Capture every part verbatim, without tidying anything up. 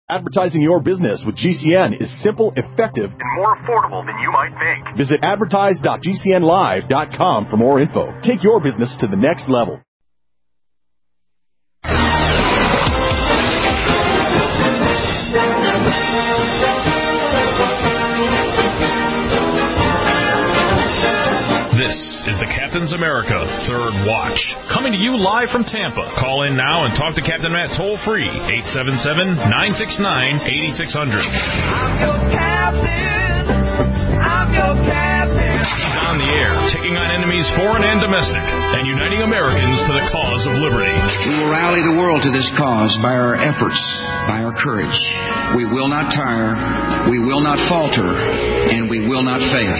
Advertising your business with G C N is simple, effective, and more affordable than you might think. Visit advertise dot g c n live dot com for more info. Take your business to the next level. This is the Captain's America Third Watch, coming to you live from Tampa. Call in now and talk to Captain Matt toll-free, eight seven seven, nine six nine, eight six zero zero. I'm your captain. I'm your captain. He's on the air, taking on enemies foreign and domestic, and uniting Americans to the cause of liberty. We will rally the world to this cause by our efforts, by our courage. We will not tire, we will not falter, and we will not fail.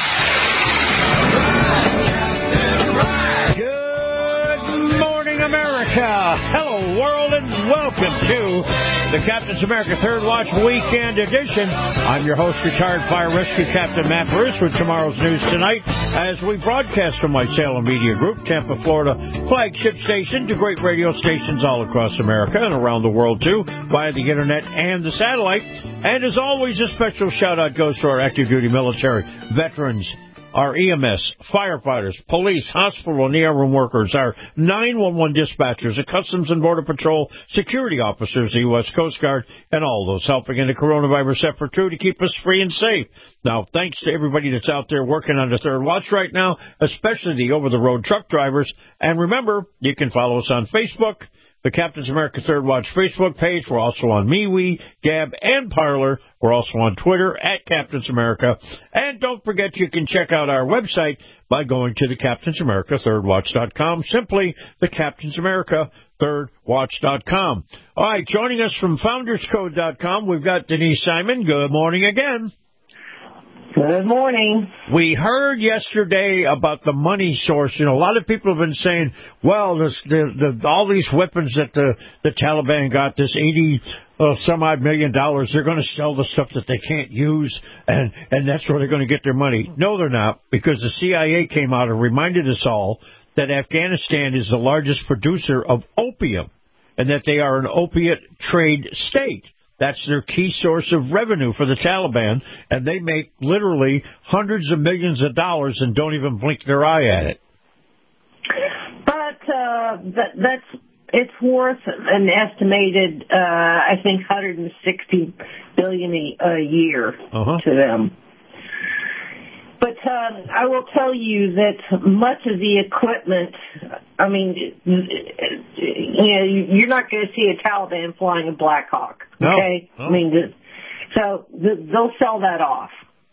Good morning, America. Hello, world, and welcome to the Captain's America Third Watch Weekend Edition. I'm your host, retired Fire Rescue Captain Matt Bruce, with tomorrow's news tonight as we broadcast from my Salem Media Group, Tampa, Florida flagship station, to great radio stations all across America and around the world, too, via the Internet and the satellite. And as always, a special shout-out goes to our active duty military, veterans, our E M S, firefighters, police, hospital and E R room workers, our nine one one dispatchers, the Customs and Border Patrol security officers, the U S Coast Guard, and all those helping in the coronavirus effort, too, to keep us free and safe. Now, thanks to everybody that's out there working on the Third Watch right now, especially the over-the-road truck drivers. And remember, you can follow us on Facebook, the Captain's America Third Watch Facebook page. We're also on MeWe, Gab, and Parler. We're also on Twitter at Captain's America. And don't forget, you can check out our website by going to the Captain's America Third Watch dot com. Simply the Captain's America Third Watch dot com. All right, joining us from Founders Code dot com, we've got Denise Simon. Good morning again. Good morning. We heard yesterday about the money source. You know, a lot of people have been saying, well, this, the, the, all these weapons that the, the Taliban got, this eighty uh, some odd million dollars, they're going to sell the stuff that they can't use, and, and that's where they're going to get their money. No, they're not, because the C I A came out and reminded us all that Afghanistan is the largest producer of opium, and that they are an opiate trade state. That's their key source of revenue for the Taliban, and they make literally hundreds of millions of dollars and don't even blink their eye at it. But uh, that, that's it's worth an estimated, uh, I think, one hundred sixty billion dollars a, a year uh-huh. to them. But uh, I will tell you that much of the equipment, I mean, you know, you're not going to see a Taliban flying a Black Hawk, okay? No. No. I mean, so they'll sell that off.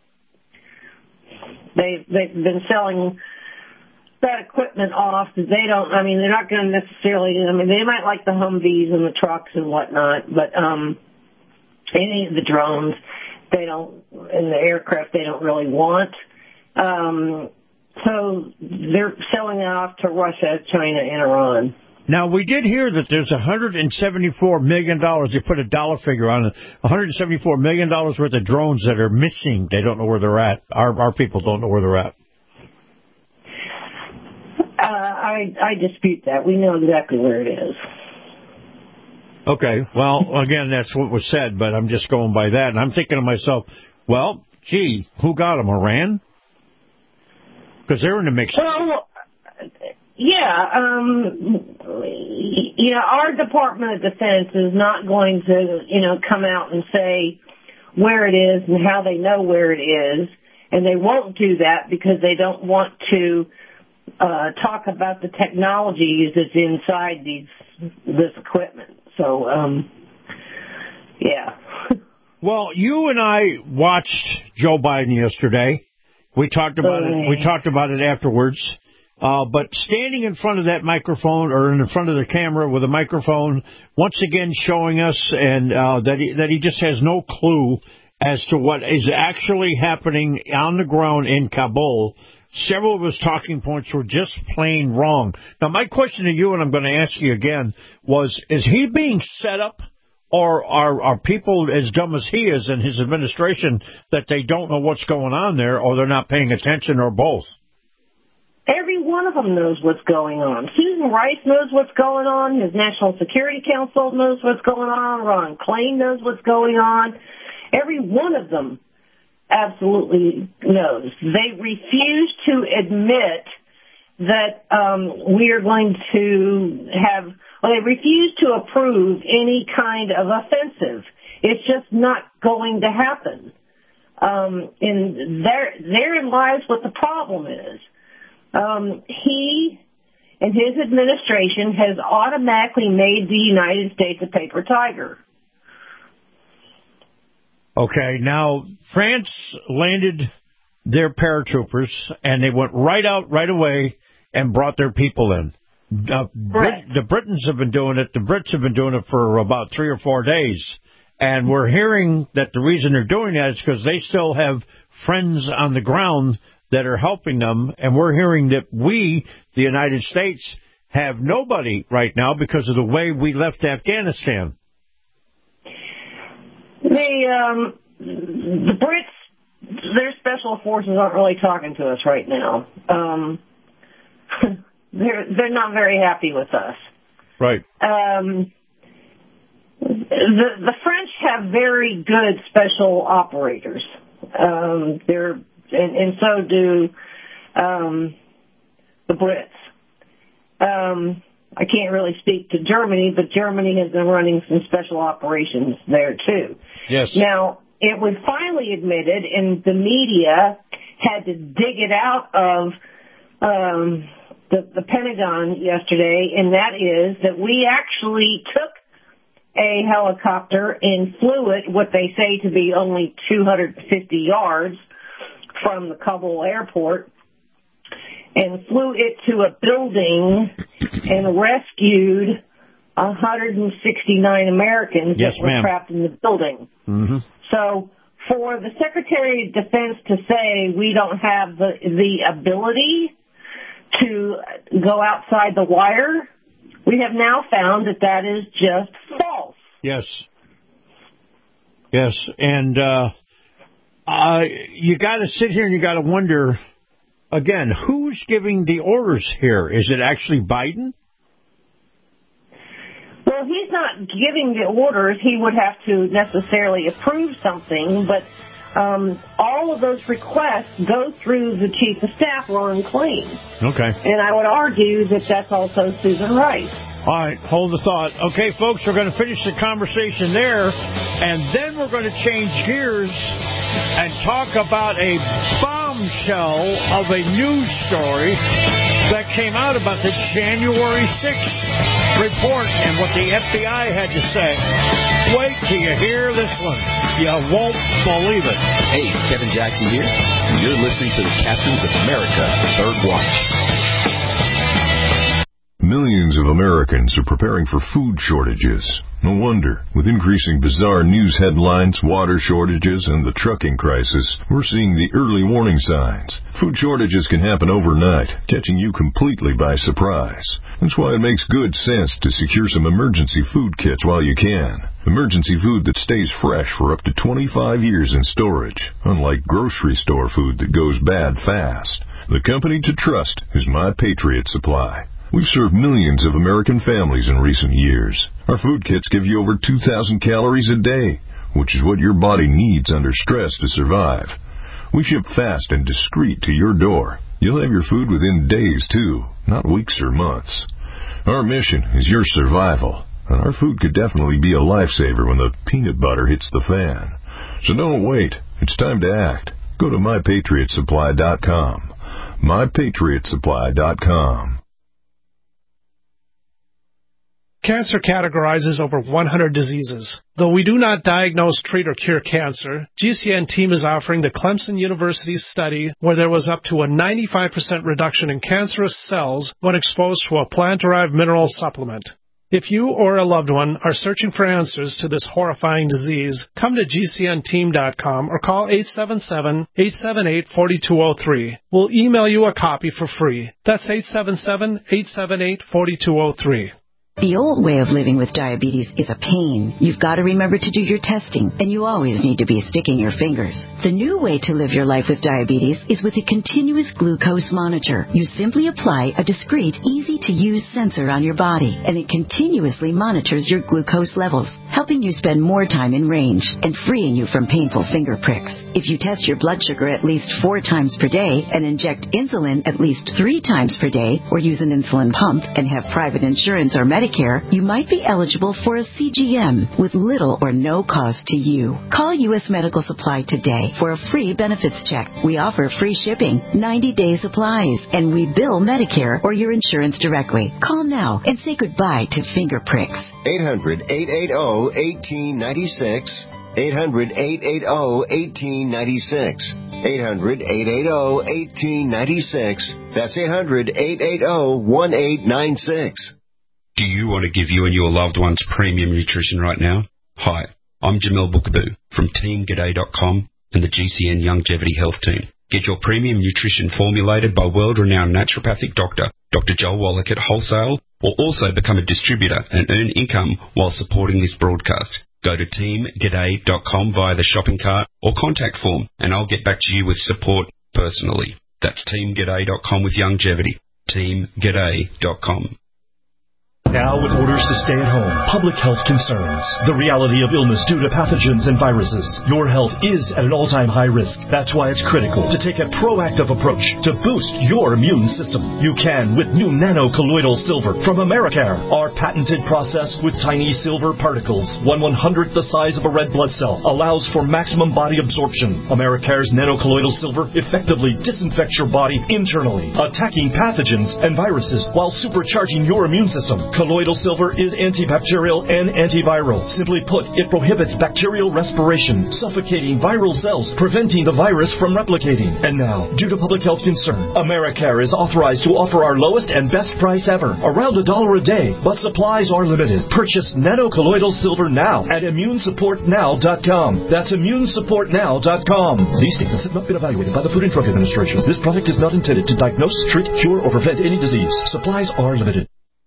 They, they've been selling that equipment off. They don't, I mean, they're not going to necessarily, I mean, they might like the Humvees and the trucks and whatnot, but um, any of the drones, they don't, and the aircraft, they don't really want. Um, so they're selling it off to Russia, China, and Iran. Now, we did hear that there's one hundred seventy-four million dollars. They put a dollar figure on it. one hundred seventy-four million dollars worth of drones that are missing. They don't know where they're at. Our our people don't know where they're at. Uh, I, I dispute that. We know exactly where it is. Okay. Well, again, that's what was said, but I'm just going by that. And I'm thinking to myself, well, gee, who got them? Iran? Because they're in the mix. Well, yeah, um, you know, our Department of Defense is not going to, you know, come out and say where it is and how they know where it is, and they won't do that because they don't want to uh, talk about the technologies that's inside these this equipment. So, um, yeah. Well, you and I watched Joe Biden yesterday. We talked about it. We talked about it afterwards. Uh, but standing in front of that microphone or in front of the camera with a microphone, once again showing us and uh, that he, that he just has no clue as to what is actually happening on the ground in Kabul. Several of his talking points were just plain wrong. Now, my question to you, and I'm going to ask you again, was, is he being set up? Or are, are people as dumb as he is and his administration that they don't know what's going on there, or they're not paying attention, or both? Every one of of them knows what's going on. Susan Rice knows what's going on. His National Security Council knows what's going on. Ron Klain knows what's going on. Every one of them absolutely knows. They refuse to admit that um, we are going to have, well, they refuse to approve any kind of offensive. It's just not going to happen. Um, and there, therein lies what the problem is. Um, he and his administration has automatically made the United States a paper tiger. Okay, now France landed their paratroopers, and they went right out right away and brought their people in. Uh, Brit- the Britons have been doing it. The Brits have been doing it for about three or four days. And we're hearing that the reason they're doing that is because they still have friends on the ground that are helping them. And we're hearing that we, the United States, have nobody right now because of the way we left Afghanistan. The, um, the Brits, their special forces aren't really talking to us right now. Um, they're, they're not very happy with us. Right. Um, The, the French have very good special operators. Um, they're and, and so do um, the Brits. Um, I can't really speak to Germany, but Germany has been running some special operations there too. Yes. Now it was finally admitted, and the media had to dig it out of um, the, the Pentagon yesterday, and that is that we actually took a helicopter and flew it, what they say to be only two hundred fifty yards from the Kabul airport, and flew it to a building and rescued one hundred sixty-nine Americans yes, that were ma'am. trapped in the building. Mm-hmm. So for the Secretary of Defense to say we don't have the, the ability to go outside the wire, we have now found that that is just false. Yes. Yes, and uh, uh, you got to sit here and you got to wonder, again, who's giving the orders here? Is it actually Biden? Well, he's not giving the orders. He would have to necessarily approve something, but um, all of those requests go through the Chief of Staff, Ron Klain. Okay. And I would argue that that's also Susan Rice. All right, hold the thought. Okay, folks, we're going to finish the conversation there, and then we're going to change gears and talk about a bombshell of a news story that came out about the January sixth report and what the F B I had to say. Wait till you hear this one. You won't believe it. Hey, Kevin Jackson here, and you're listening to the Captains of America Third Watch. Millions of Americans are preparing for food shortages. No wonder. With increasing bizarre news headlines, water shortages, and the trucking crisis, we're seeing the early warning signs. Food shortages can happen overnight, catching you completely by surprise. That's why it makes good sense to secure some emergency food kits while you can. Emergency food that stays fresh for up to twenty-five years in storage, unlike grocery store food that goes bad fast. The company to trust is My Patriot Supply. We've served millions of American families in recent years. Our food kits give you over two thousand calories a day, which is what your body needs under stress to survive. We ship fast and discreet to your door. You'll have your food within days, too, not weeks or months. Our mission is your survival, and our food could definitely be a lifesaver when the peanut butter hits the fan. So don't wait. It's time to act. Go to my patriot supply dot com. my patriot supply dot com. Cancer categorizes over one hundred diseases. Though we do not diagnose, treat, or cure cancer, G C N team is offering the Clemson University study where there was up to a ninety-five percent reduction in cancerous cells when exposed to a plant-derived mineral supplement. If you or a loved one are searching for answers to this horrifying disease, come to G C N team dot com or call eight seven seven, eight seven eight, four two zero three. We'll email you a copy for free. That's eight seven seven, eight seven eight, four two zero three. The old way of living with diabetes is a pain. You've got to remember to do your testing, and you always need to be sticking your fingers. The new way to live your life with diabetes is with a continuous glucose monitor. You simply apply a discreet, easy-to-use sensor on your body, and it continuously monitors your glucose levels, helping you spend more time in range and freeing you from painful finger pricks. If you test your blood sugar at least four times per day and inject insulin at least three times per day, or use an insulin pump and have private insurance or Medicare, you might be eligible for a C G M with little or no cost to you. Call U S Medical Supply today for a free benefits check. We offer free shipping, ninety-day supplies, and we bill Medicare or your insurance directly. Call now and say goodbye to finger pricks. eight hundred, eight eight zero, one eight nine six. eight hundred, eight eight zero, one eight nine six. eight hundred, eight eight zero, one eight nine six. That's eight hundred, eight eight zero, one eight nine six. Do you want to give you and your loved ones premium nutrition right now? Hi, I'm Jamel Bookaboo from Team G'day dot com and the G C N Longevity Health Team. Get your premium nutrition formulated by world-renowned naturopathic doctor, Doctor Joel Wallach at wholesale, or also become a distributor and earn income while supporting this broadcast. Go to Team G'day dot com via the shopping cart or contact form, and I'll get back to you with support personally. That's Team G'day dot com with Longevity. Team G'day dot com. Now with orders to stay at home, public health concerns, the reality of illness due to pathogens and viruses, your health is at an all-time high risk. That's why it's critical to take a proactive approach to boost your immune system. You can with new nano-colloidal silver from Americare. Our patented process with tiny silver particles, one one-hundredth the size of a red blood cell, allows for maximum body absorption. Americare's nano-colloidal silver effectively disinfects your body internally, attacking pathogens and viruses while supercharging your immune system. Colloidal silver is antibacterial and antiviral. Simply put, it prohibits bacterial respiration, suffocating viral cells, preventing the virus from replicating. And now, due to public health concern, Americare is authorized to offer our lowest and best price ever, around a dollar a day, but supplies are limited. Purchase nano-colloidal silver now at immune support now dot com. That's immune support now dot com. These statements have not been evaluated by the Food and Drug Administration. This product is not intended to diagnose, treat, cure, or prevent any disease. Supplies are limited.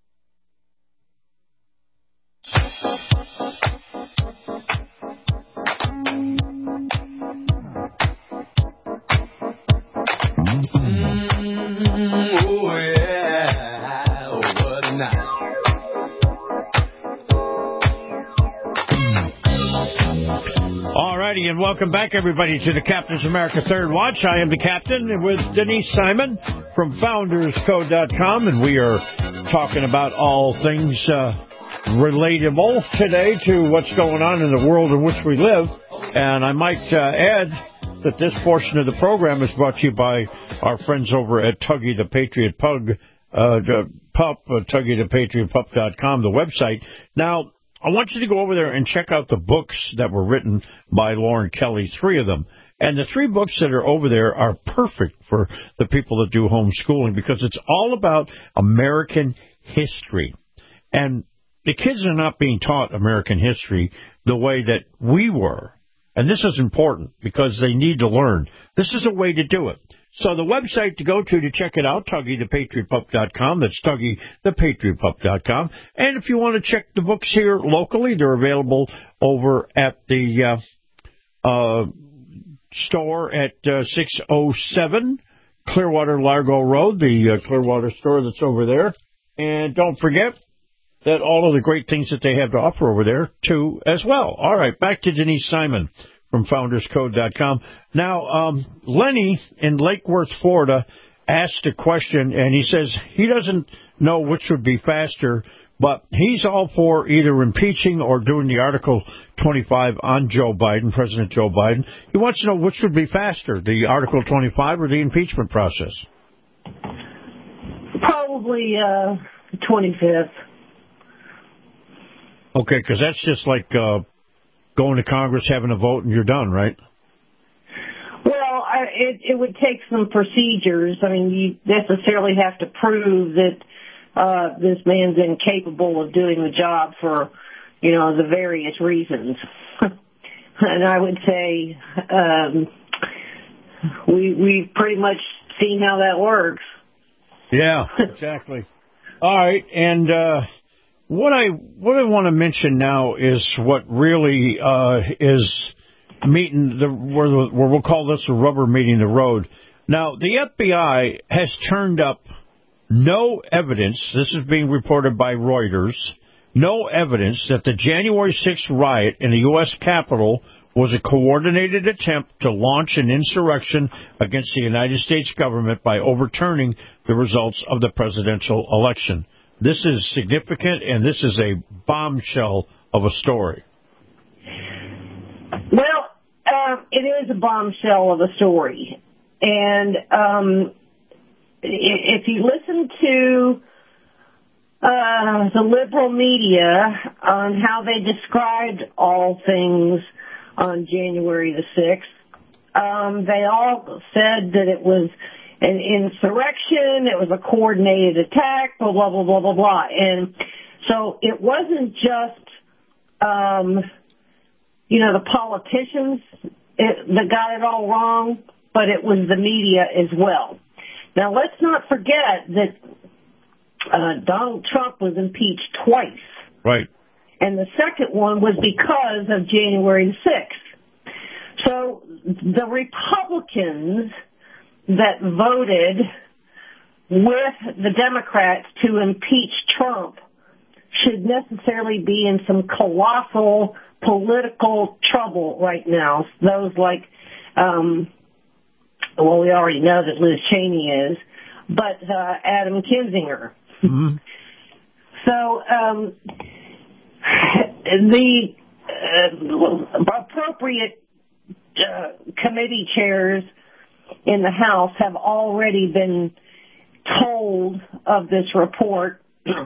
And welcome back, everybody, to the Captain's America Third Watch. I am the Captain with Denise Simon from Founders Code dot com, and we are talking about all things uh, relatable today to what's going on in the world in which we live. And I might uh, add that this portion of the program is brought to you by our friends over at Tuggy the Patriot Pug, uh, the Pup, uh, Tuggy the Patriot Pup dot com, the website. Now, I want you to go over there and check out the books that were written by Lauren Kelly, three of them. And the three books that are over there are perfect for the people that do homeschooling because it's all about American history. And the kids are not being taught American history the way that we were. And this is important because they need to learn. This is a way to do it. So the website to go to to check it out, Tuggy the Patriot Pup dot com. That's Tuggy the Patriot Pup dot com. And if you want to check the books here locally, they're available over at the uh, uh, store at uh, six oh seven Clearwater Largo Road, the uh, Clearwater store that's over there. And don't forget that all of the great things that they have to offer over there, too, as well. All right, back to Denise Simon from Founders Code dot com. Now, um, Lenny in Lake Worth, Florida, asked a question, and he says he doesn't know which would be faster, but he's all for either impeaching or doing the Article twenty-five on Joe Biden, President Joe Biden. He wants to know which would be faster, the Article twenty-five or the impeachment process. Probably uh, the twenty-fifth. Okay, because that's just like uh, going to Congress, having a vote, and you're done, right? Well, I, it, it would take some procedures. I mean, you necessarily have to prove that uh, this man's incapable of doing the job for, you know, the various reasons. And I would say um, we, we've pretty much seen how that works. Yeah, exactly. All right, and... Uh, What I what I want to mention now is what really uh, is meeting the where, where we'll call this a rubber meeting the road. Now, the F B I has turned up no evidence. This is being reported by Reuters. No evidence that the January sixth riot in the U S Capitol was a coordinated attempt to launch an insurrection against the United States government by overturning the results of the presidential election. This is significant, and this is a bombshell of a story. Well, uh, it is a bombshell of a story. And um, if you listen to uh, the liberal media on how they described all things on January the sixth, um, they all said that it was an insurrection, it was a coordinated attack, blah, blah, blah, blah, blah, blah. And so it wasn't just, um, you know, the politicians it, that got it all wrong, but it was the media as well. Now, let's not forget that uh, Donald Trump was impeached twice. Right. And the second one was because of January sixth. So the Republicans that voted with the Democrats to impeach Trump should necessarily be in some colossal political trouble right now. Those like, um, well, we already know that Liz Cheney is, but uh, Adam Kinzinger. Mm-hmm. So um, the uh, appropriate uh, committee chairs in the House have already been told of this report,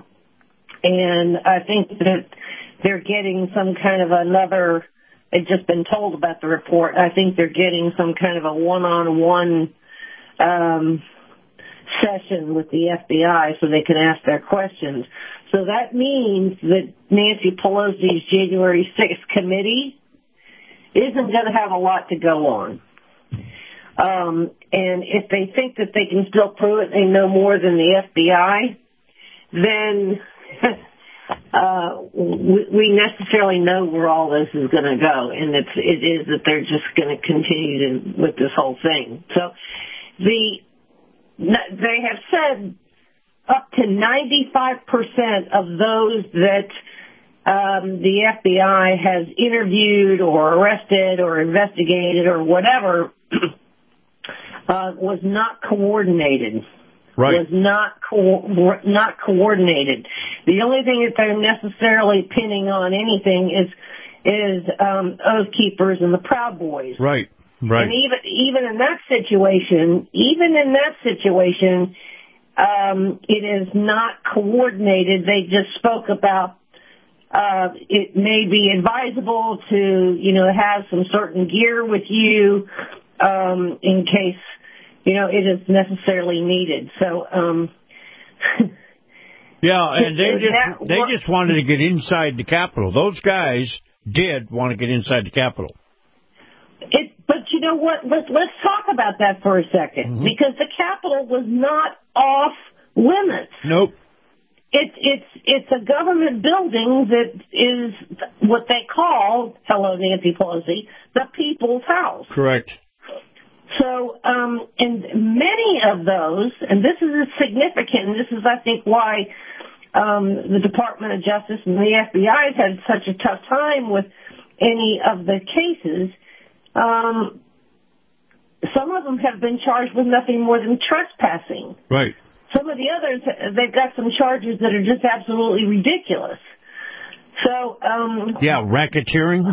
and I think that they're getting some kind of another, they've just been told about the report. I think they're getting some kind of a one-on-one um, session with the F B I so they can ask their questions. So that means that Nancy Pelosi's January sixth committee isn't going to have a lot to go on. Um, and if they think that they can still prove it, they know more than the F B I, then uh, we, we necessarily know where all this is going to go, and it's, it is that they're just going to continue to, with this whole thing. So the they have said up to ninety-five percent of those that um, the F B I has interviewed or arrested or investigated or whatever Uh, was not coordinated. Right. Was not co- not coordinated. The only thing that they're necessarily pinning on anything is is um, Oath Keepers and the Proud Boys. Right. Right. And even even in that situation, even in that situation, um, it is not coordinated. They just spoke about uh, it may be advisable to you know have some certain gear with you um, in case. You know, it is necessarily needed. So, um, yeah, and they just that, they just wanted to get inside the Capitol. Those guys did want to get inside the Capitol. It, but you know what? Let's let's talk about that for a second, mm-hmm. because the Capitol was not off limits. Nope. It's it's it's a government building that is what they call, hello Nancy Pelosi, the People's House. Correct. So, um, and many of those, and this is significant, and this is, I think, why um, the Department of Justice and the F B I has had such a tough time with any of the cases. Um, some of them have been charged with nothing more than trespassing. Right. Some of the others, they've got some charges that are just absolutely ridiculous. So, um, yeah, racketeering.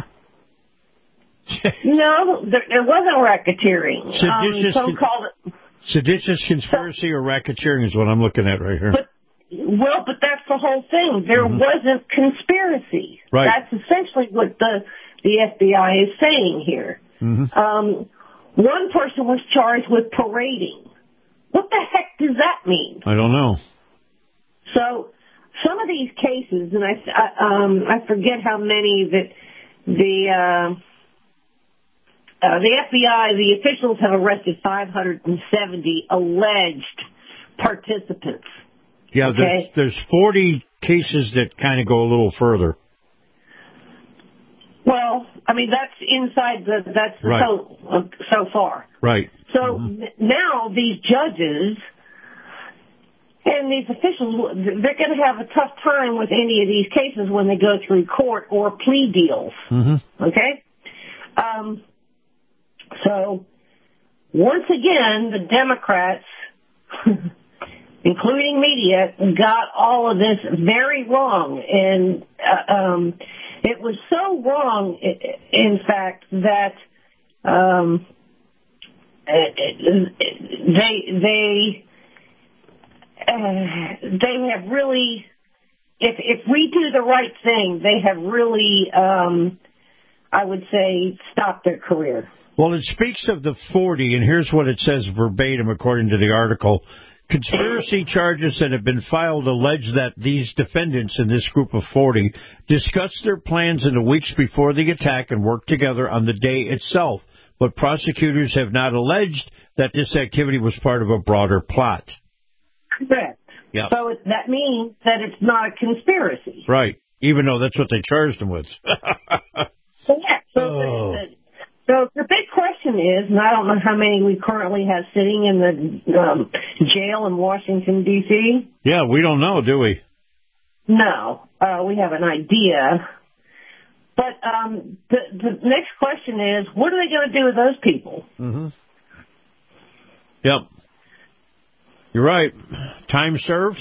No, there, there wasn't racketeering. Seditious, um, some called it seditious conspiracy or racketeering is what I'm looking at right here. But, well, but that's the whole thing. There mm-hmm. wasn't conspiracy. Right. That's essentially what the the F B I is saying here. Mm-hmm. Um, one person was charged with parading. What the heck does that mean? I don't know. So some of these cases, and I I, um, I forget how many that the. Uh, Uh, the F B I, the officials have arrested five hundred seventy alleged participants. Yeah, okay? there's, there's forty cases that kind of go a little further. Well, I mean, that's inside the, that's Right. so, uh, so far. Right. So Mm-hmm. n- now these judges and these officials, they're going to have a tough time with any of these cases when they go through court or plea deals. Mm-hmm. Okay? Um, so, once again, the Democrats, including media, got all of this very wrong. And uh, um, it was so wrong, in fact, that um, they they uh, they have really, if if we do the right thing, they have really, um, I would say, stopped their career. Well, it speaks of the forty, and here's what it says verbatim according to the article. Conspiracy charges that have been filed allege that these defendants in this group of forty discussed their plans in the weeks before the attack and worked together on the day itself, but prosecutors have not alleged that this activity was part of a broader plot. Correct. Yeah. So it, that means that it's not a conspiracy. Right, even though that's what they charged them with. So, yeah, so, Oh. the, so the big question is, and I don't know how many we currently have sitting in the um, jail in Washington, D C Yeah, we don't know, do we? No, uh, we have an idea. But um, the, the next question is, what are they going to do with those people? Mm-hmm. Yep. You're right. Time served?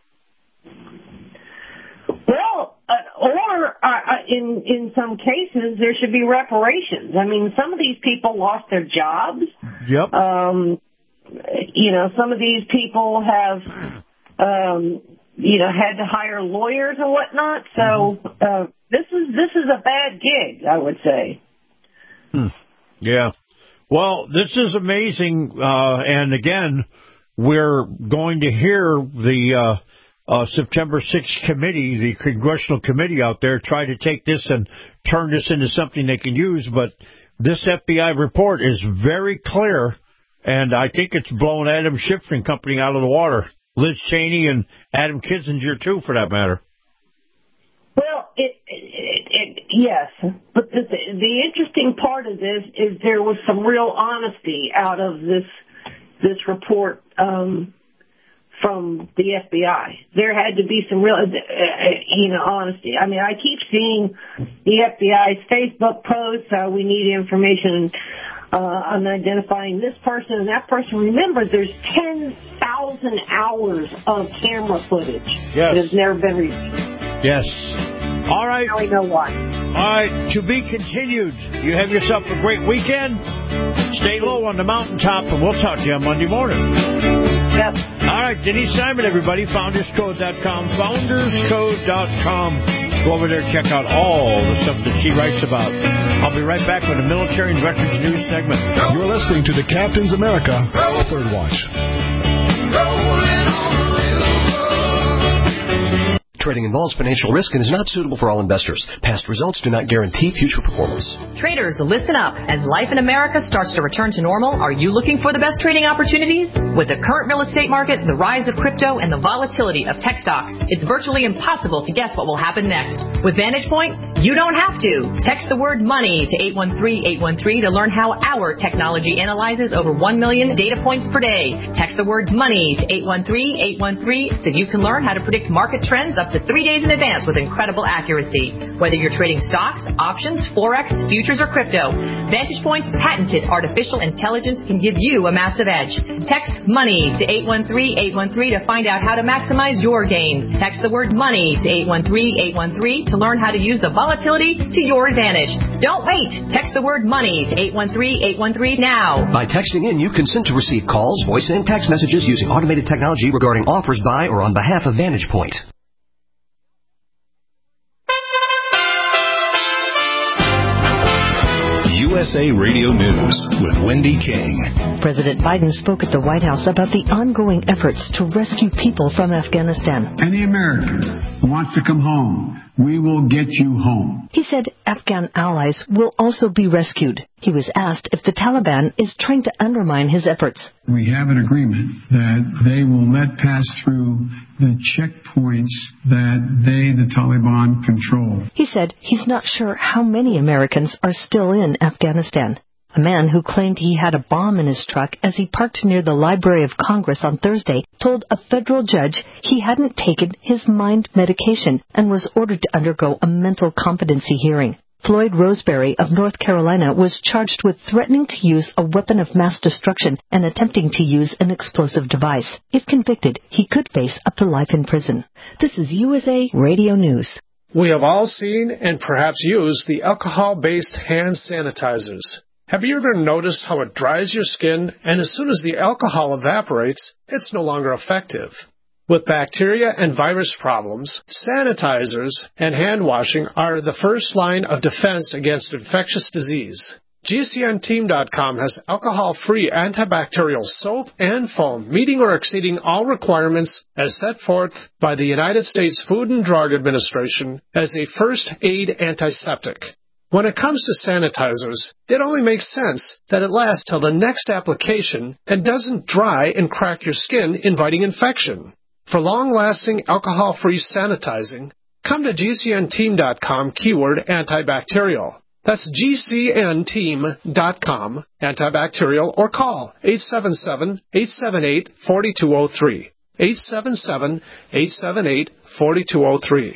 Well, uh, or uh, in in some cases, there should be reparations. I mean, some of these people lost their jobs. Yep. Um, you know, some of these people have, um, you know, had to hire lawyers and whatnot. So uh, this is this is a bad gig, I would say. Hmm. Yeah. Well, this is amazing. Uh, and again, we're going to hear the uh, uh, September sixth committee, the congressional committee out there, try to take this and turn this into something they can use. But this F B I report is very clear, and I think it's blown Adam Schiff and Company out of the water. Liz Cheney and Adam Kinzinger, too, for that matter. Well, it, it, it yes, but the, the interesting part of this is there was some real honesty out of this this report um, from the F B I. There had to be some real, uh, you know, honesty. I mean, I keep seeing the F B I's Facebook posts. Uh, we need information uh, on identifying this person and that person. Remember, there's ten thousand hours of camera footage Yes. that has never been released. Yes. All right. Now we know why. All right. To be continued. You have yourself a great weekend. Stay low on the mountaintop, and we'll talk to you on Monday morning. Yep. All right. Denise Simon, everybody. founders code dot com. founders code dot com. Go over there, check out all the stuff that she writes about. I'll be right back with a military and veterans news segment. You're listening to the Captain's America Third Watch. Trading involves financial risk and is not suitable for all investors. Past results do not guarantee future performance. Traders, listen up. As life in America starts to return to normal, are you looking for the best trading opportunities? With the current real estate market, the rise of crypto, and the volatility of tech stocks, it's virtually impossible to guess what will happen next. With Vantage Point, you don't have to. Text the word MONEY to eight one three eight one three to learn how our technology analyzes over one million data points per day. Text the word MONEY to eight one three eight one three so you can learn how to predict market trends up to three days in advance with incredible accuracy. Whether you're trading stocks, options, forex, futures, or crypto, Vantage Point's patented artificial intelligence can give you a massive edge. Text MONEY to eight one three eight one three to find out how to maximize your gains. Text the word MONEY to eight one three eight one three to learn how to use the volatility to your advantage. Don't wait. Text the word MONEY to eight one three eight one three now. By texting in, you consent to receive calls, voice, and text messages using automated technology regarding offers by or on behalf of Vantage Point. U S A Radio News with Wendy King. President Biden spoke at the White House about the ongoing efforts to rescue people from Afghanistan. Any American who wants to come home we will get you home. He said Afghan allies will also be rescued. He was asked if the Taliban is trying to undermine his efforts. We have an agreement that they will let pass through the checkpoints that they, the Taliban, control. He said he's not sure how many Americans are still in Afghanistan. A man who claimed he had a bomb in his truck as he parked near the Library of Congress on Thursday told a federal judge he hadn't taken his mind medication and was ordered to undergo a mental competency hearing. Floyd Roseberry of North Carolina was charged with threatening to use a weapon of mass destruction and attempting to use an explosive device. If convicted, he could face up to life in prison. This is U S A Radio News. We have all seen and perhaps used the alcohol-based hand sanitizers. Have you ever noticed how it dries your skin, and as soon as the alcohol evaporates, it's no longer effective? With bacteria and virus problems, sanitizers and hand washing are the first line of defense against infectious disease. G C N team dot com has alcohol-free antibacterial soap and foam meeting or exceeding all requirements as set forth by the United States Food and Drug Administration as a first aid antiseptic. When it comes to sanitizers, it only makes sense that it lasts till the next application and doesn't dry and crack your skin, inviting infection. For long-lasting alcohol-free sanitizing, come to G C N team dot com keyword antibacterial. That's G C N team dot com antibacterial, or call eight seven seven, eight seven eight, four two zero three. eight seven seven, eight seven eight, four two zero three.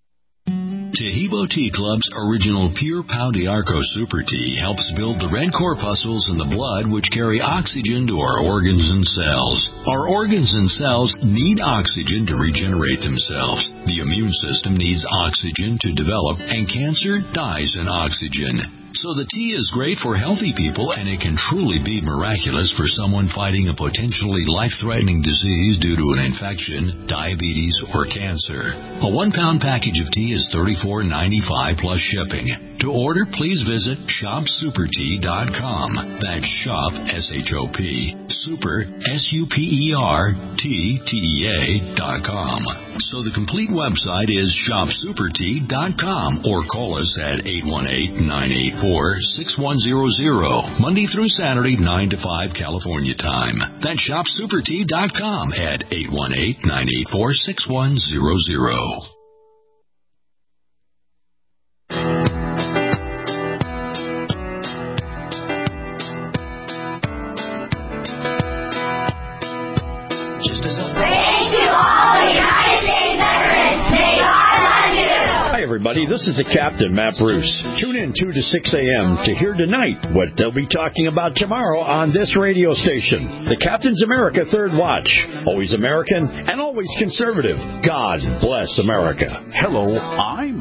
Tahibo Tea Club's original Pure Pau d'Arco Super Tea helps build the red corpuscles in the blood which carry oxygen to our organs and cells. Our organs and cells need oxygen to regenerate themselves. The immune system needs oxygen to develop, and cancer dies in oxygen. So the tea is great for healthy people, and it can truly be miraculous for someone fighting a potentially life-threatening disease due to an infection, diabetes, or cancer. A one-pound package of tea is thirty-four ninety-five plus shipping. To order, please visit shop super tea dot com. That's shop, S H O P, super, S U P E R, T, T E A dot com. So the complete website is shop super tea dot com, or call us at eight one eight, nine eight four, six one zero zero, Monday through Saturday, nine to five California time. That's shop super tea dot com at eight one eight, nine eight four, six one zero zero. Everybody, this is the Captain, Matt Bruce. Tune in two to six a.m. to hear tonight what they'll be talking about tomorrow on this radio station. The Captain's America Third Watch. Always American and always conservative. God bless America. Hello, I'm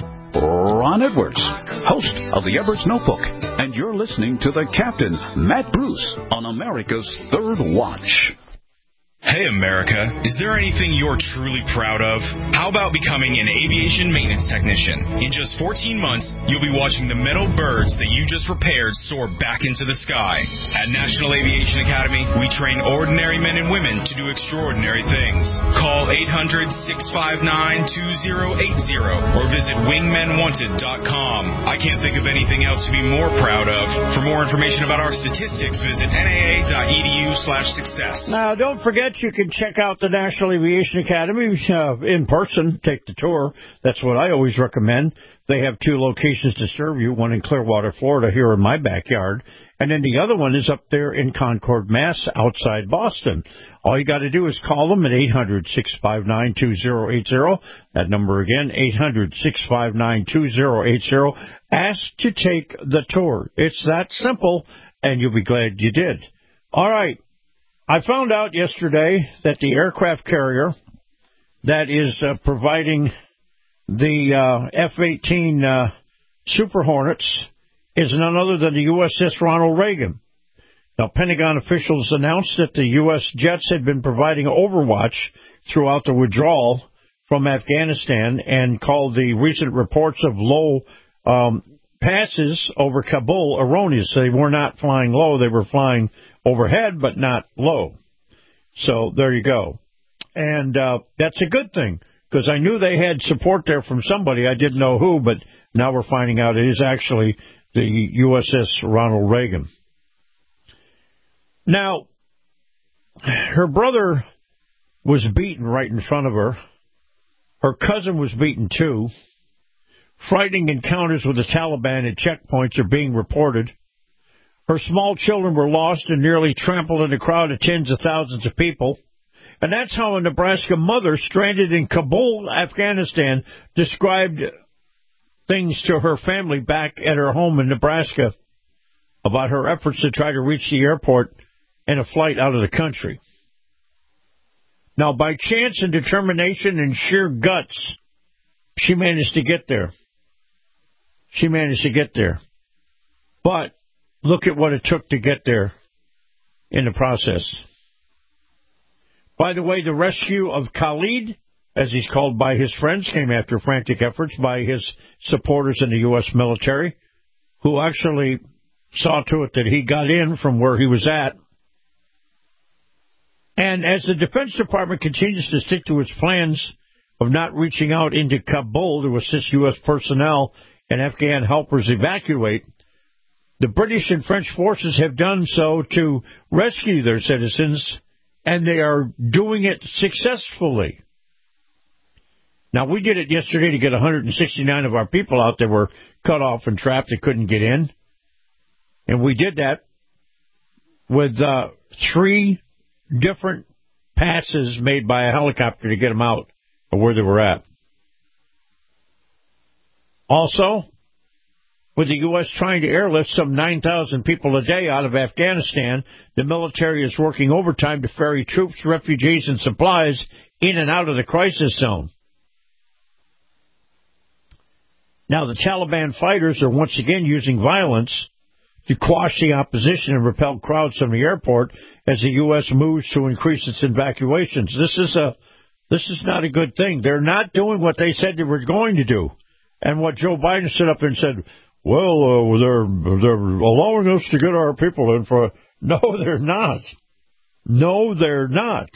Ron Edwards, host of the Edwards Notebook, and you're listening to the Captain, Matt Bruce, on America's Third Watch. Hey America, is there anything you're truly proud of? How about becoming an aviation maintenance technician? In just fourteen months, you'll be watching the metal birds that you just repaired soar back into the sky. At National Aviation Academy, we train ordinary men and women to do extraordinary things. Call eight hundred, six five nine, two zero eight zero or visit wingmen wanted dot com. I can't think of anything else to be more proud of. For more information about our statistics, visit N A A dot E D U slash success. Now, don't forget, you can check out the National Aviation Academy uh, in person. Take the tour. That's what I always recommend. They have two locations to serve you, one in Clearwater, Florida, here in my backyard, and then the other one is up there in Concord, Mass, outside Boston. All you got to do is call them at eight hundred, six five nine, two zero eight zero. That number again, eight hundred, six five nine, two zero eight zero. Ask to take the tour. It's that simple, and you'll be glad you did. All right. I found out yesterday that the aircraft carrier that is uh, providing the uh, F eighteen uh, Super Hornets is none other than the U S S Ronald Reagan. Now, Pentagon officials announced that the U S jets had been providing overwatch throughout the withdrawal from Afghanistan and called the recent reports of low um, passes over Kabul erroneous. They were not flying low. They were flying overhead, but not low. So there you go. And uh, that's a good thing. because I knew they had support there from somebody. I didn't know who, but now we're finding out it is actually the U S S Ronald Reagan. Now, her brother was beaten right in front of her. Her cousin was beaten too. Frightening encounters with the Taliban at checkpoints are being reported. Her small children were lost and nearly trampled in a crowd of tens of thousands of people. And that's how a Nebraska mother stranded in Kabul, Afghanistan, described things to her family back at her home in Nebraska about her efforts to try to reach the airport and a flight out of the country. Now, by chance and determination and sheer guts, she managed to get there. She managed to get there. But look at what it took to get there in the process. By the way, the rescue of Khalid, as he's called by his friends, came after frantic efforts by his supporters in the U S military, who actually saw to it that he got in from where he was at. And as the Defense Department continues to stick to its plans of not reaching out into Kabul to assist U S personnel and Afghan helpers evacuate, the British and French forces have done so to rescue their citizens, and they are doing it successfully. Now, we did it yesterday to get one hundred sixty-nine of our people out that were cut off and trapped and couldn't get in. And we did that with uh, three different passes made by a helicopter to get them out of where they were at. Also, with the U S trying to airlift some nine thousand people a day out of Afghanistan, the military is working overtime to ferry troops, refugees, and supplies in and out of the crisis zone. Now, the Taliban fighters are once again using violence to quash the opposition and repel crowds from the airport as the U S moves to increase its evacuations. This is a this is not a good thing. They're not doing what they said they were going to do. And what Joe Biden stood up and said, well, uh, they're, they're allowing us to get our people in for... No, they're not. No, they're not.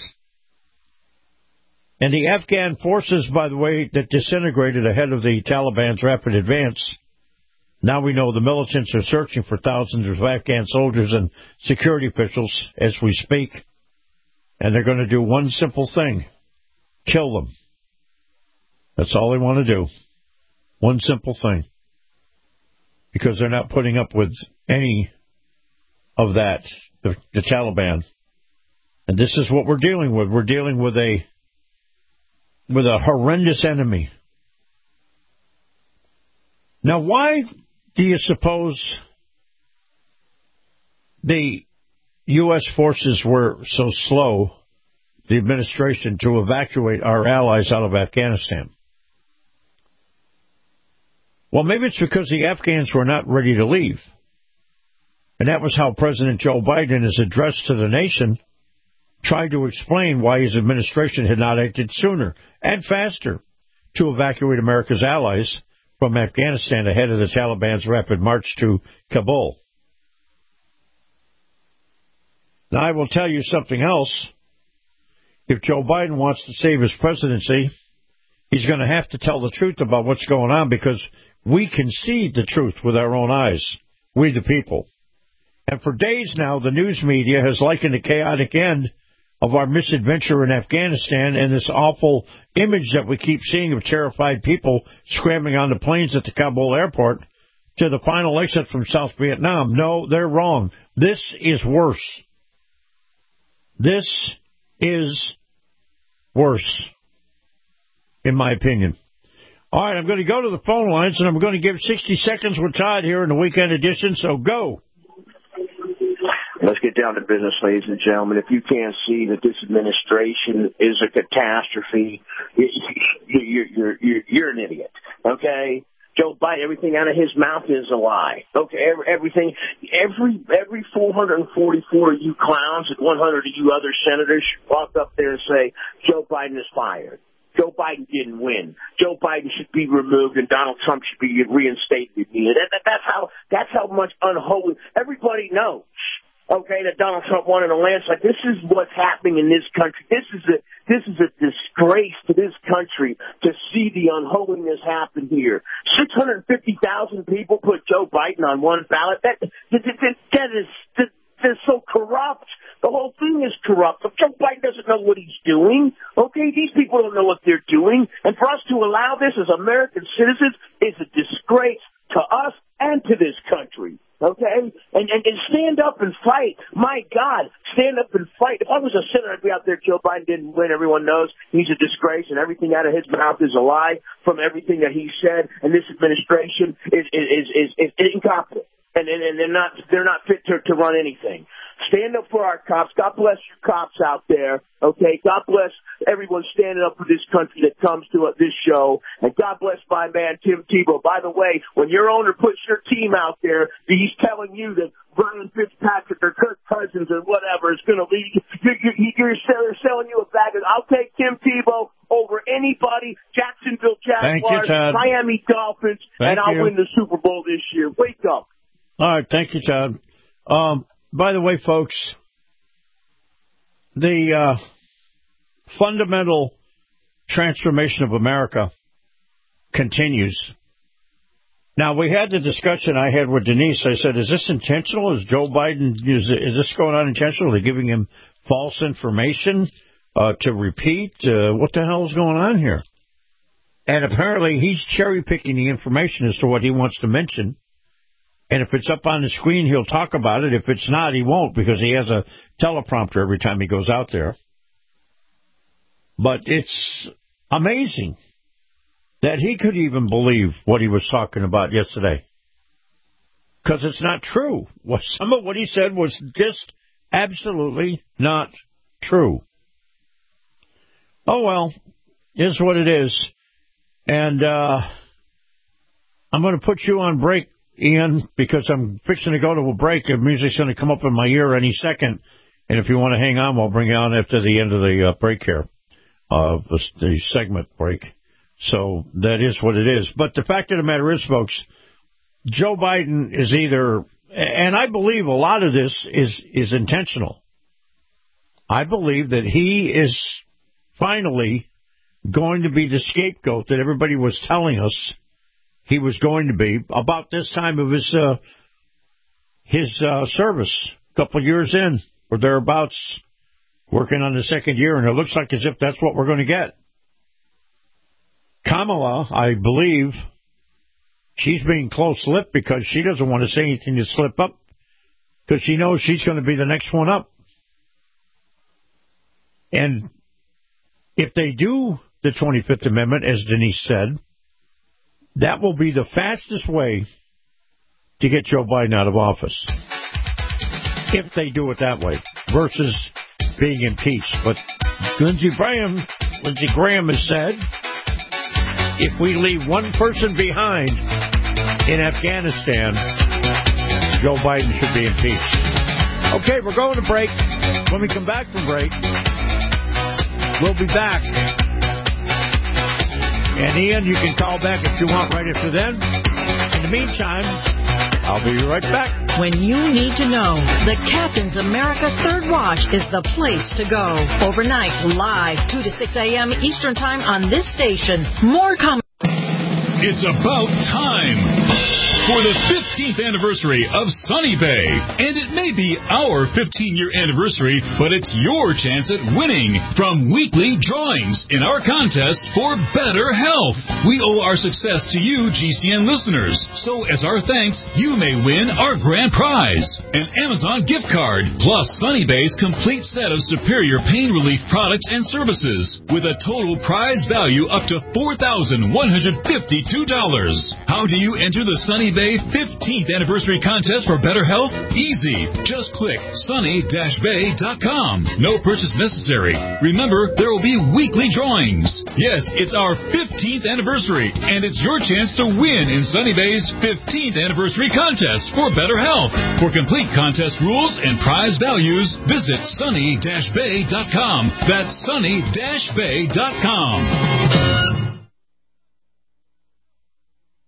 And the Afghan forces, by the way, that disintegrated ahead of the Taliban's rapid advance, now we know the militants are searching for thousands of Afghan soldiers and security officials as we speak. And they're going to do one simple thing. Kill them. That's all they want to do. One simple thing. Because they're not putting up with any of that, the, the Taliban. And this is what we're dealing with. We're dealing with a with a horrendous enemy. Now, why do you suppose the U S forces were so slow, the administration, to evacuate our allies out of Afghanistan? Well, maybe it's because the Afghans were not ready to leave. And that was how President Joe Biden, in his address to the nation, tried to explain why his administration had not acted sooner and faster to evacuate America's allies from Afghanistan ahead of the Taliban's rapid march to Kabul. Now, I will tell you something else. If Joe Biden wants to save his presidency, he's going to have to tell the truth about what's going on, because we can see the truth with our own eyes, we the people. And for days now, the news media has likened the chaotic end of our misadventure in Afghanistan and this awful image that we keep seeing of terrified people scrambling on the planes at the Kabul airport to the final exit from South Vietnam. No, they're wrong. This is worse. This is worse, in my opinion. All right, I'm going to go to the phone lines, and I'm going to give sixty seconds with Todd here in the weekend edition, so go. Let's get down to business, ladies and gentlemen. If you can't see that this administration is a catastrophe, you're, you're, you're, you're an idiot, okay? Joe Biden, everything out of his mouth is a lie. Okay, everything, every every four hundred forty-four of you clowns and one hundred of you other senators should walk up there and say, Joe Biden is fired. Joe Biden didn't win. Joe Biden should be removed, and Donald Trump should be reinstated. That, that, that's how that's how much unholy. Everybody knows. okay, that Donald Trump won in a landslide. This is what's happening in this country. This is a this is a disgrace to this country to see the unholiness happen here. six hundred fifty thousand people put Joe Biden on one ballot. That that, that, that is that, that's so corrupt. The whole thing is corrupt. But Joe Biden doesn't know what he's doing. Okay, these people don't know what they're doing. And for us to allow this as American citizens is a disgrace to us and to this country. Okay? And, and, and stand up and fight. My God, stand up and fight. If I was a senator, I'd be out there. Joe Biden didn't win. Everyone knows he's a disgrace, and everything out of his mouth is a lie from everything that he said. And this administration is, is, is, is, is incompetent. And, and, and they're not they're not fit to, to run anything. Stand up for our cops. God bless you cops out there. Okay, God bless everyone standing up for this country that comes to uh, this show. And God bless my man Tim Tebow. By the way, when your owner puts your team out there, he's telling you that Ryan Fitzpatrick or Kirk Cousins or whatever is going to lead. You're, you're, you're selling you a bag of. I'll take Tim Tebow over anybody. Jacksonville Jaguars, Miami Dolphins, Thank and I'll you. win the Super Bowl this year. Wake up. All right, thank you, Todd. Um, by the way, folks, the uh, fundamental transformation of America continues. Now, we had the discussion I had with Denise. I said, is this intentional? Is Joe Biden, is, is this going on intentional? Are they giving him false information uh, to repeat? Uh, what the hell is going on here? And apparently he's cherry-picking the information as to what he wants to mention. And if it's up on the screen, he'll talk about it. If it's not, he won't, because he has a teleprompter every time he goes out there. But it's amazing that he could even believe what he was talking about yesterday. Because it's not true. What, some of what he said was just absolutely not true. Oh, well, is what it is. And uh, I'm going to put you on break, Ian, because I'm fixing to go to a break. The music's going to come up in my ear any second. And if you want to hang on, we'll bring you on after the end of the uh, break here, uh, the, the segment break. So that is what it is. But the fact of the matter is, folks, Joe Biden is either, and I believe a lot of this is, is intentional. I believe that he is finally going to be the scapegoat that everybody was telling us he was going to be about this time of his uh, his uh, service, a couple of years in, or thereabouts, working on the second year, and it looks like as if that's what we're going to get. Kamala, I believe, she's being close-lipped because she doesn't want to say anything to slip up, because she knows she's going to be the next one up. And if they do the twenty-fifth Amendment, as Denise said, that will be the fastest way to get Joe Biden out of office, if they do it that way, versus being impeached. But Lindsey Graham, Lindsey Graham has said, if we leave one person behind in Afghanistan, Joe Biden should be impeached. Okay, we're going to break. When we come back from break, we'll be back. And Ian, you can call back if you want right after then. In the meantime, I'll be right back. When you need to know, the Captain's America Third Watch is the place to go. Overnight, live, two to six a.m. Eastern Time on this station. More coming. It's about time for the fifteenth anniversary of Sunny Bay. And it may be our fifteen-year anniversary, but it's your chance at winning from weekly drawings in our contest for better health. We owe our success to you, G C N listeners. So as our thanks, you may win our grand prize, an Amazon gift card, plus Sunny Bay's complete set of superior pain relief products and services, with a total prize value up to four thousand one hundred fifty-two dollars. How do you enter the Sunny Bay fifteenth Anniversary Contest for Better Health? Easy. Just click sunny dash bay dot com. No purchase necessary. Remember, there will be weekly drawings. Yes, it's our fifteenth anniversary, and it's your chance to win in Sunny Bay's fifteenth Anniversary Contest for Better Health. For complete contest rules and prize values, visit sunny dash bay dot com. That's sunny dash bay dot com.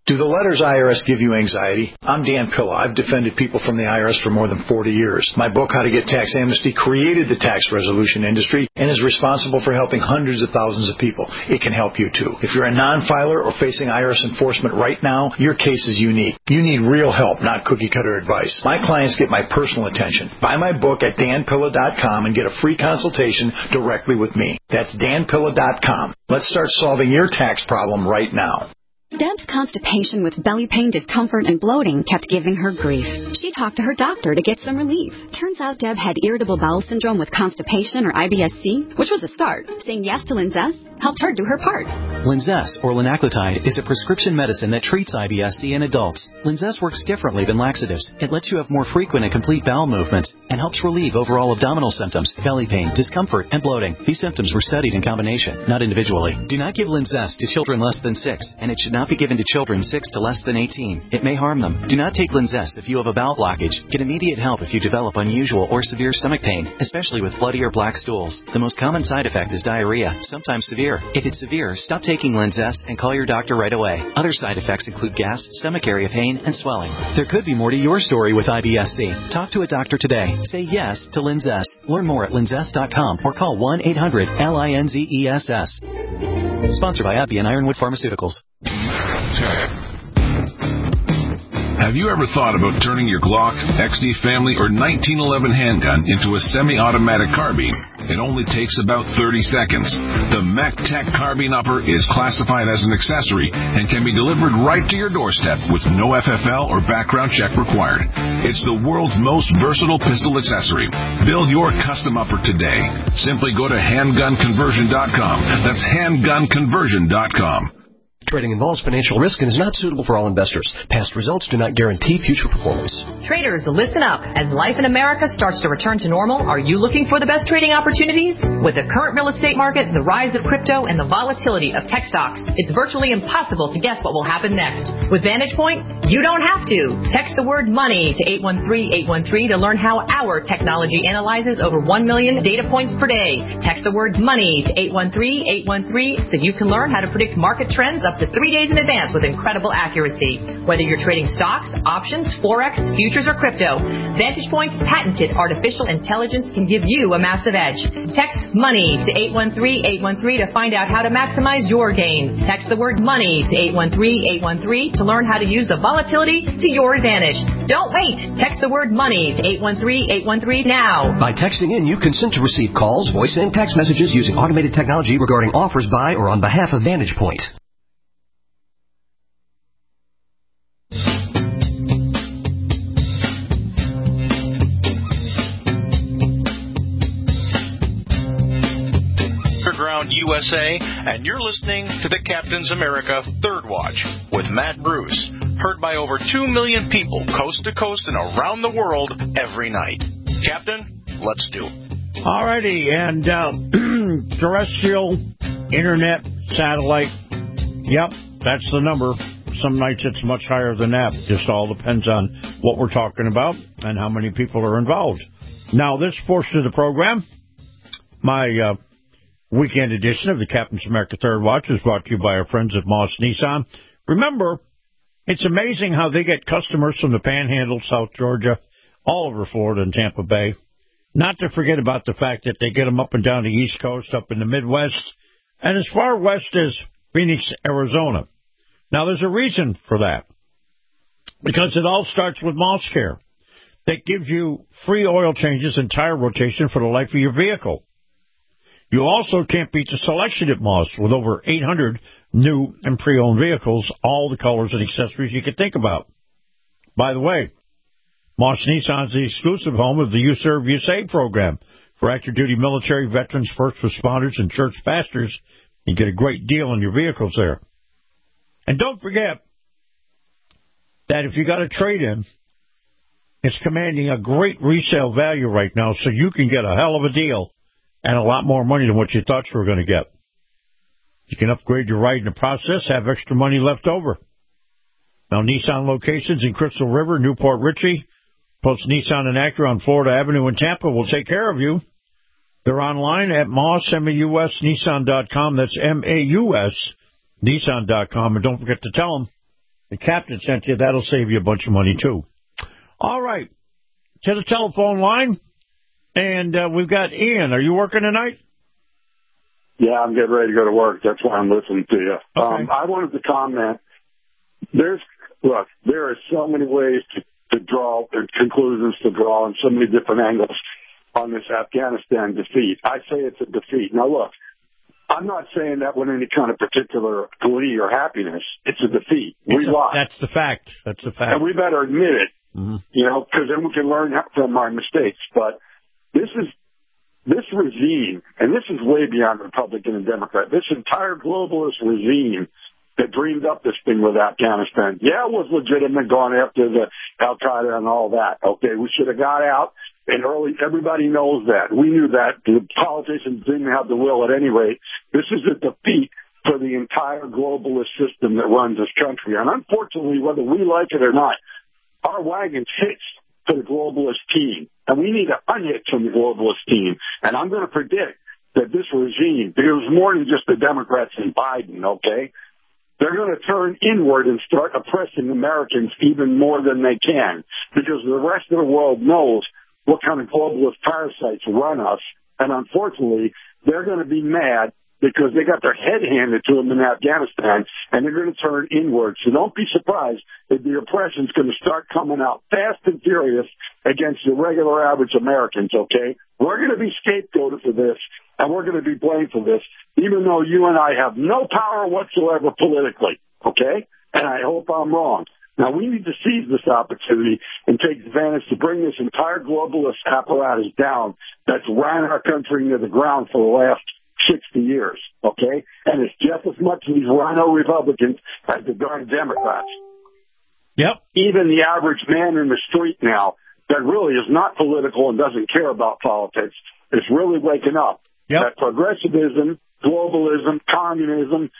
Do the letters I R S give you anxiety? I'm Dan Pilla. I've defended people from the I R S for more than forty years. My book, How to Get Tax Amnesty, created the tax resolution industry and is responsible for helping hundreds of thousands of people. It can help you, too. If you're a non-filer or facing I R S enforcement right now, your case is unique. You need real help, not cookie-cutter advice. My clients get my personal attention. Buy my book at dan pilla dot com and get a free consultation directly with me. That's dan pilla dot com. Let's start solving your tax problem right now. Deb's constipation with belly pain, discomfort, and bloating kept giving her grief. She talked to her doctor to get some relief. Turns out Deb had irritable bowel syndrome with constipation, or I B S C, which was a start. Saying yes to Linzess helped her do her part. Linzess, or linaclotide, is a prescription medicine that treats I B S C in adults. Linzess works differently than laxatives. It lets you have more frequent and complete bowel movements and helps relieve overall abdominal symptoms, belly pain, discomfort, and bloating. These symptoms were studied in combination, not individually. Do not give Linzess to children less than six, and it should not be given to children six to less than eighteen. It may harm them. Do not take Linzess if you have a bowel blockage. Get immediate help if you develop unusual or severe stomach pain, especially with bloody or black stools. The most common side effect is diarrhea, sometimes severe. If it's severe, stop taking Linzess and call your doctor right away. Other side effects include gas, stomach area pain, and swelling. There could be more to your story with I B S C. Talk to a doctor today. Say yes to Linzess. Learn more at linzess dot com or call one eight hundred L I N Z E S S. Sponsored by AbbVie and Ironwood Pharmaceuticals. Have you ever thought about turning your Glock, X D Family, or nineteen eleven handgun into a semi-automatic carbine? It only takes about thirty seconds. The MacTech Carbine Upper is classified as an accessory and can be delivered right to your doorstep with no F F L or background check required. It's the world's most versatile pistol accessory. Build your custom upper today. Simply go to handgun conversion dot com. That's handgun conversion dot com. Trading involves financial risk and is not suitable for all investors. Past results do not guarantee future performance. Traders, listen up. As life in America starts to return to normal, are you looking for the best trading opportunities? With the current real estate market, the rise of crypto, and the volatility of tech stocks, it's virtually impossible to guess what will happen next. With Vantage Point, you don't have to. Text the word money to eight one three, eight one three to learn how our technology analyzes over one million data points per day. Text the word money to eight one three, eight one three so you can learn how to predict market trends up to three days in advance with incredible accuracy. Whether you're trading stocks, options, forex, futures, or crypto, Vantage Point's patented artificial intelligence can give you a massive edge. Text money to eight one three, eight one three to find out how to maximize your gains. Text the word money to eight one three, eight one three to learn how to use the volatility to your advantage. Don't wait. Text the word money to eight one three, eight one three now. By texting in, you consent to receive calls, voice, and text messages using automated technology regarding offers by or on behalf of Vantage Point. U S A, and you're listening to the Captain's America Third Watch with Matt Bruce, heard by over two million people coast to coast and around the world every night. Captain, let's do it. All righty, and uh, terrestrial, internet, satellite, yep, that's the number. Some nights it's much higher than that. Just all depends on what we're talking about and how many people are involved. Now, this portion of the program, my uh, weekend edition of the Captain's America Third Watch is brought to you by our friends at Moss Nissan. Remember, it's amazing how they get customers from the Panhandle, South Georgia, all over Florida and Tampa Bay. Not to forget about the fact that they get them up and down the East Coast, up in the Midwest, and as far west as Phoenix, Arizona. Now, there's a reason for that, because it all starts with Moss Care. That gives you free oil changes and tire rotation for the life of your vehicle. You also can't beat the selection at Moss with over eight hundred new and pre-owned vehicles, all the colors and accessories you could think about. By the way, Moss Nissan is the exclusive home of the You Serve, You Save program for active duty military, veterans, first responders, and church pastors. You get a great deal on your vehicles there. And don't forget that if you got a trade-in, it's commanding a great resale value right now, so you can get a hell of a deal and a lot more money than what you thought you were going to get. You can upgrade your ride in the process, have extra money left over. Now, Nissan locations in Crystal River, Newport Richey, plus Nissan and Acura on Florida Avenue in Tampa will take care of you. They're online at Moss, M A U S, Nissan dot com. That's M A U S, Nissan dot com. And don't forget to tell them The captain sent you. That'll save you a bunch of money, too. All right. To the telephone line. And uh, we've got Ian. Are you working tonight? Yeah, I'm getting ready to go to work. That's why I'm listening to you. Okay. Um, I wanted to comment. There's, look, there are so many ways to, to draw, uh, conclusions to draw, and so many different angles on this Afghanistan defeat. I say it's a defeat. Now, look, I'm not saying that with any kind of particular glee or happiness. It's a defeat. We It's a, lost. That's the fact. That's the fact. And we better admit it, mm-hmm. you know, because then we can learn from our mistakes. But this is this regime, and this is way beyond Republican and Democrat, this entire globalist regime that dreamed up this thing with Afghanistan. Yeah, it was legitimate going after the Al-Qaeda and all that. Okay, we should have got out, and early, everybody knows that. We knew that. The politicians didn't have the will at any rate. This is a defeat for the entire globalist system that runs this country. And unfortunately, whether we like it or not, our wagon's hitched to the globalist team. And we need to unhitch from the globalist team. And I'm going to predict that this regime, because it's more than just the Democrats and Biden, okay? They're going to turn inward and start oppressing Americans even more than they can, because the rest of the world knows what kind of globalist parasites run us. And unfortunately, they're going to be mad because they got their head handed to them in Afghanistan, and they're going to turn inward. So don't be surprised if the oppression's going to start coming out fast and furious against the regular average Americans, okay? We're going to be scapegoated for this, and we're going to be blamed for this, even though you and I have no power whatsoever politically, okay? And I hope I'm wrong. Now, we need to seize this opportunity and take advantage to bring this entire globalist apparatus down that's ran our country into the ground for the last sixty years, okay? And it's just as much these rhino Republicans as the darn Democrats. Yep. Even the average man in the street now that really is not political and doesn't care about politics is really waking up. Yep. That progressivism, globalism, communism,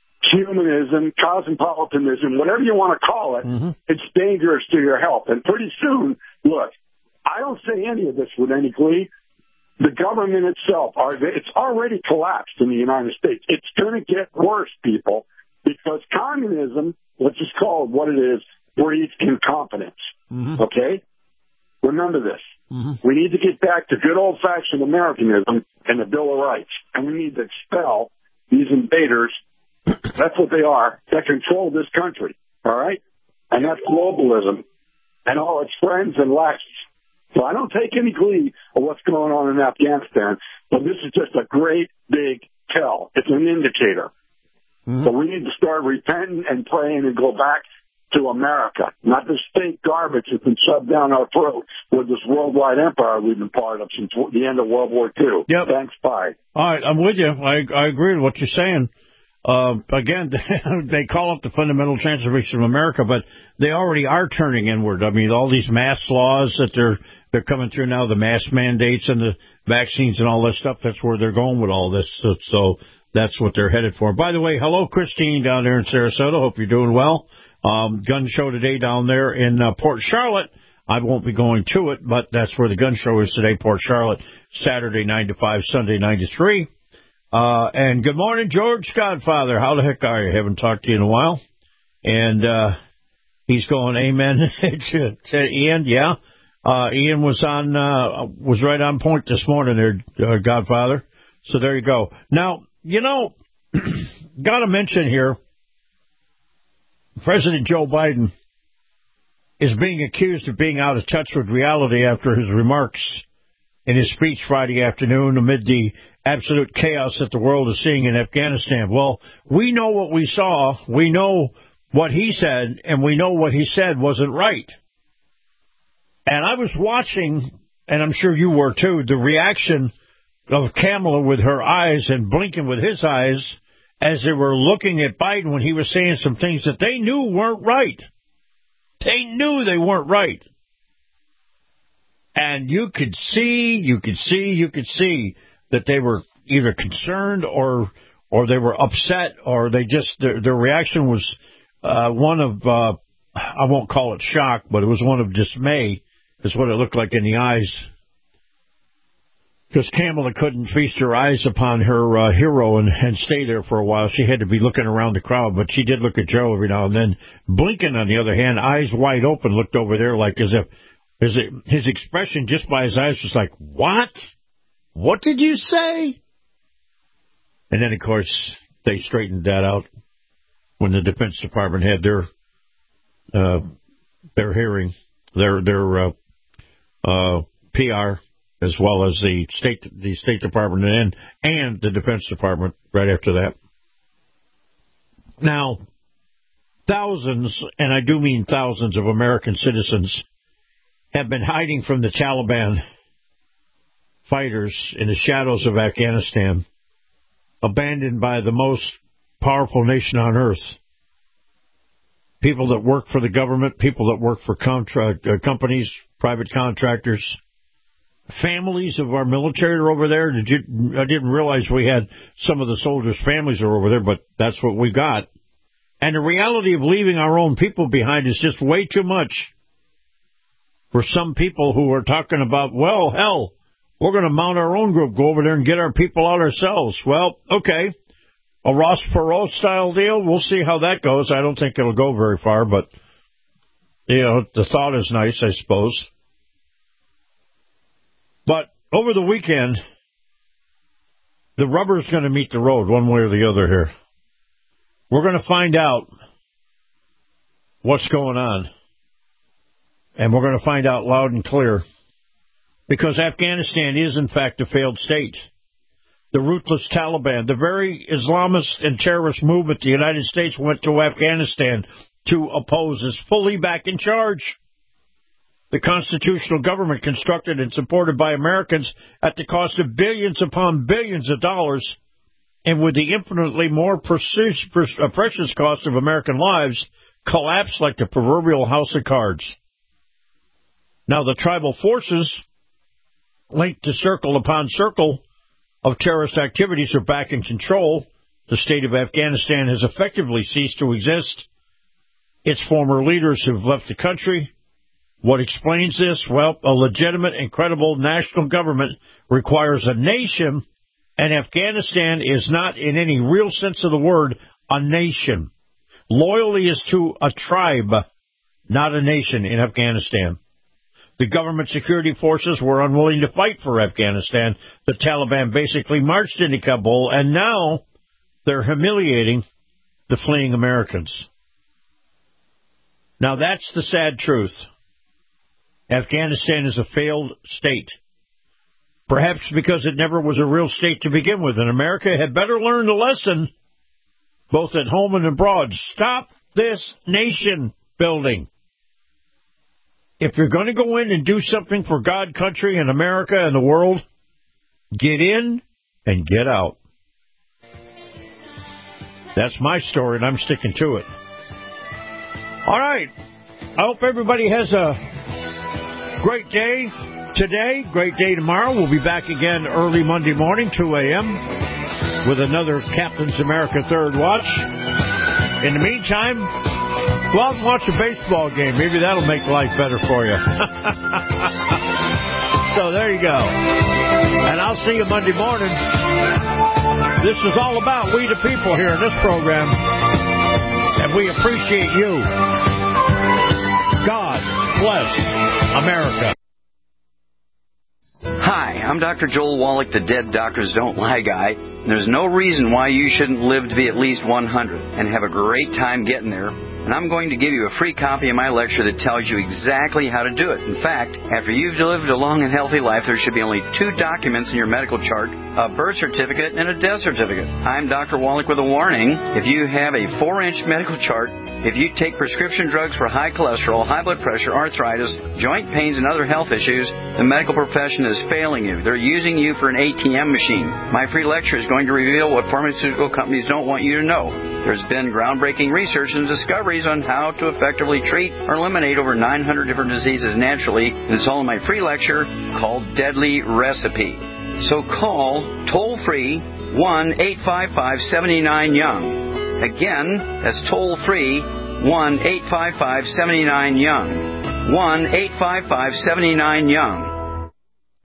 humanism, cosmopolitanism, whatever you want to call it, mm-hmm. it's dangerous to your health. And pretty soon, look, I don't say any of this with any glee. The government itself, it's already collapsed in the United States. It's going to get worse, people, because communism, let's just call it what it is, breeds incompetence. Mm-hmm. Okay? Remember this. Mm-hmm. We need to get back to good old-fashioned Americanism and the Bill of Rights. And we need to expel these invaders, that's what they are, that control this country. All right? And that's globalism and all its friends and lacks. So I don't take any glee of what's going on in Afghanistan, but this is just a great big tell. It's an indicator. Mm-hmm. So we need to start repenting and praying and go back to America, not this fake garbage that's been shoved down our throat with this worldwide empire we've been part of since the end of World War Two. Yep. Thanks, bye. All right, I'm with you. I, I agree with what you're saying. Uh, again, they call it the fundamental transformation of America, but they already are turning inward. I mean, all these mask laws that they're they're coming through now, the mask mandates and the vaccines and all this stuff, that's where they're going with all this. So, so that's what they're headed for. By the way, hello, Christine, down there in Sarasota. Hope you're doing well. Um, gun show today down there in uh, Port Charlotte. I won't be going to it, but that's where the gun show is today, Port Charlotte, Saturday nine to five, Sunday nine to three. Uh, and good morning, George Godfather. How the heck are you? Haven't talked to you in a while. And, uh, he's going amen to, to Ian. Yeah. Uh, Ian was on, uh, was right on point this morning there, uh, Godfather. So there you go. Now, you know, got to mention here, President Joe Biden is being accused of being out of touch with reality after his remarks in his speech Friday afternoon amid the absolute chaos that the world is seeing in Afghanistan. Well, we know what we saw, we know what he said, and we know what he said wasn't right. And I was watching, and I'm sure you were too, the reaction of Kamala with her eyes and Blinken with his eyes as they were looking at Biden when he was saying some things that they knew weren't right. They knew they weren't right. And you could see, you could see, you could see that they were either concerned or or they were upset, or they just, their, their reaction was uh, one of, uh, I won't call it shock, but it was one of dismay, is what it looked like in the eyes. because Kamala couldn't feast her eyes upon her uh, hero and, and stay there for a while. She had to be looking around the crowd, but she did look at Joe every now and then. Blinken, on the other hand, eyes wide open, looked over there like as if as it, his expression just by his eyes was like, what? What did you say? And then, of course, they straightened that out when the Defense Department had their uh, their hearing, their their uh, uh, P R, as well as the State the State Department and and the Defense Department right after that. Now, thousands, and I do mean thousands, of American citizens have been hiding from the Taliban fighters in the shadows of Afghanistan, abandoned by the most powerful nation on earth. People that work for the government, people that work for contract uh, companies, private contractors, families of our military are over there. Did you, I didn't realize we had some of the soldiers' families are over there, but that's what we got. And the reality of leaving our own people behind is just way too much for some people who are talking about, well, hell, we're going to mount our own group, go over there and get our people out ourselves. Well, okay, a Ross Perot style deal. We'll see how that goes. I don't think it'll go very far, but, you know, the thought is nice, I suppose. But over the weekend, the rubber's going to meet the road one way or the other here. We're going to find out what's going on. And we're going to find out loud and clear. Because Afghanistan is, in fact, a failed state. The ruthless Taliban, the very Islamist and terrorist movement the United States went to Afghanistan to oppose, is fully back in charge. The constitutional government constructed and supported by Americans at the cost of billions upon billions of dollars, and with the infinitely more precious, precious cost of American lives, collapsed like the proverbial house of cards. Now the tribal forces linked to circle upon circle of terrorist activities are back in control. The state of Afghanistan has effectively ceased to exist. Its former leaders have left the country. What explains this? Well, a legitimate and credible national government requires a nation, and Afghanistan is not, in any real sense of the word, a nation. Loyalty is to a tribe, not a nation in Afghanistan. The government security forces were unwilling to fight for Afghanistan. The Taliban basically marched into Kabul, and now they're humiliating the fleeing Americans. Now, that's the sad truth. Afghanistan is a failed state. Perhaps because it never was a real state to begin with, and America had better learn the lesson, both at home and abroad. Stop this nation building. If you're going to go in and do something for God, country, and America and the world, get in and get out. That's my story, and I'm sticking to it. All right. I hope everybody has a great day today, great day tomorrow. We'll be back again early Monday morning, two a.m., with another Captain's America Third Watch. In the meantime, go out and watch a baseball game. Maybe that'll make life better for you. So there you go. And I'll see you Monday morning. This is all about we the people here in this program. And we appreciate you. God bless America. Hi, I'm Doctor Joel Wallach, the Dead Doctors Don't Lie guy. And there's no reason why you shouldn't live to be at least one hundred and have a great time getting there. And I'm going to give you a free copy of my lecture that tells you exactly how to do it. In fact, after you've lived a long and healthy life, there should be only two documents in your medical chart, a birth certificate and a death certificate. I'm Doctor Wallach with a warning. If you have a four-inch medical chart, if you take prescription drugs for high cholesterol, high blood pressure, arthritis, joint pains, and other health issues, the medical profession is failing you. They're using you for an A T M machine. My free lecture is going to reveal what pharmaceutical companies don't want you to know. There's been groundbreaking research and discoveries on how to effectively treat or eliminate over nine hundred different diseases naturally, and it's all in my free lecture called Deadly Recipe. So call toll-free one eight five five, seven nine, young. Again, that's toll-free one eight five five, seven nine, young. one eight five five, seven nine, young.